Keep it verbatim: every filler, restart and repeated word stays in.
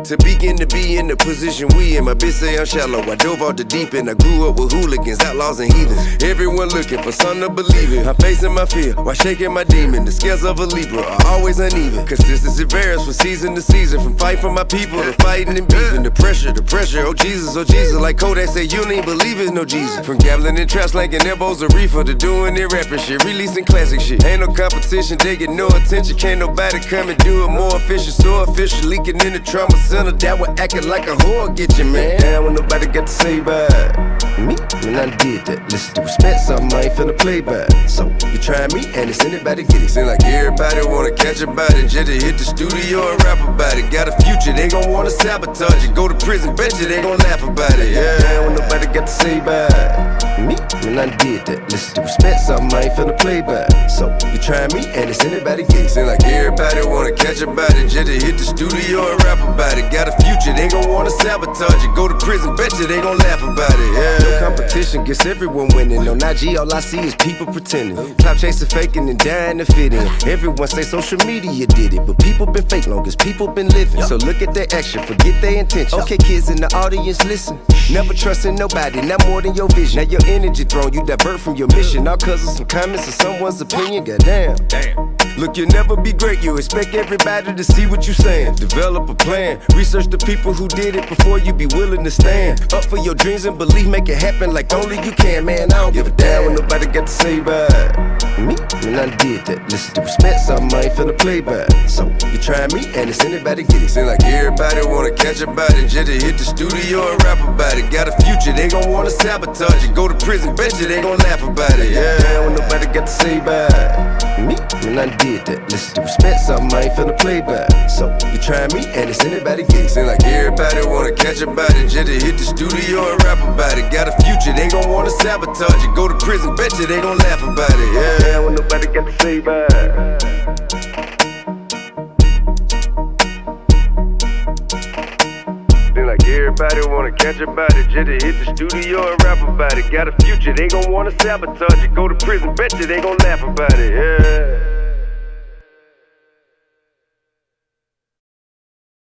To begin to be in the position we in. My bitch say I'm shallow. I dove off the deep end. I grew up with hooligans, outlaws, and heathens. Everyone looking for something to believe in. I'm facing my fear while shaking my demon. The scales of a Libra are always uneven. Consistency varies from season to season. From fight for my people to fighting and beefing. The pressure, the pressure. Oh Jesus, oh Jesus. Like Kodak say, you don't even believe it, no Jesus. From gambling and traps, slanging elbows of reefer to doing it rapping shit, releasing classic shit. Ain't no competition, they get no attention. Can't nobody come and do it more efficient. So official, leaking in the trauma center. That one acting like a whore get you, man. Damn, when nobody got to say bye. Me, when I did that. Listen to respect, something I ain't finna play by. So, you try me, and it's anybody get it. Seem like everybody wanna catch a body. Just to hit the studio and rap about it. Got a future, they gon' wanna sabotage it. Go to prison, bet you they gon' laugh about it. Yeah, damn, when nobody got to say bye. Me, when I did that. Listen to respect, something I ain't finna play by. So, you try me, and it's anybody get it. Seem like everybody wanna catch a body. Just to hit the studio and rap about it. Got a future, they gon' wanna sabotage it. Go to prison, bet you they gon' laugh about it. Yeah. No competition gets everyone winning. On I G, all I see is people pretending. Clout chasing, faking, and dying to fit in. Everyone say social media did it, but people been fake long as people been living. So look at their action, forget their intention. Okay, kids in the audience, listen. Never trusting nobody, not more than your vision. Now your energy thrown, you divert from your mission. All cause of some comments or someone's opinion. Goddamn. Damn. Look, you'll never be great, you expect everybody to see what you saying. Develop a plan, research the people who did it before you be willing to stand up for your dreams and believe, make it happen like only you can, man. I don't give a damn when nobody got to say bye. Me, when I did that, listen to respect, something I ain't finna play by. So, you try me, and it's anybody get it. Seem like everybody wanna catch a body, just to hit the studio and rap about it. Got a future, they gon' wanna sabotage it. Go to prison, bet you they gon' laugh about it. Yeah, when nobody got to say bye. Me, when I did that, listen to respect, something I ain't finna play by. So, you try me, and it's anybody get it. Seem like everybody wanna catch a body, just to hit the studio and rap about it. Got a future, they gon' wanna sabotage it. Go to prison, bet you they gon' laugh about it. Yeah, when nobody got to say bye. Like everybody wanna catch a body, just to hit the studio and rap about it. Got a future, they gon' wanna sabotage it. Go to prison, bet you they gon' laugh about it. Yeah.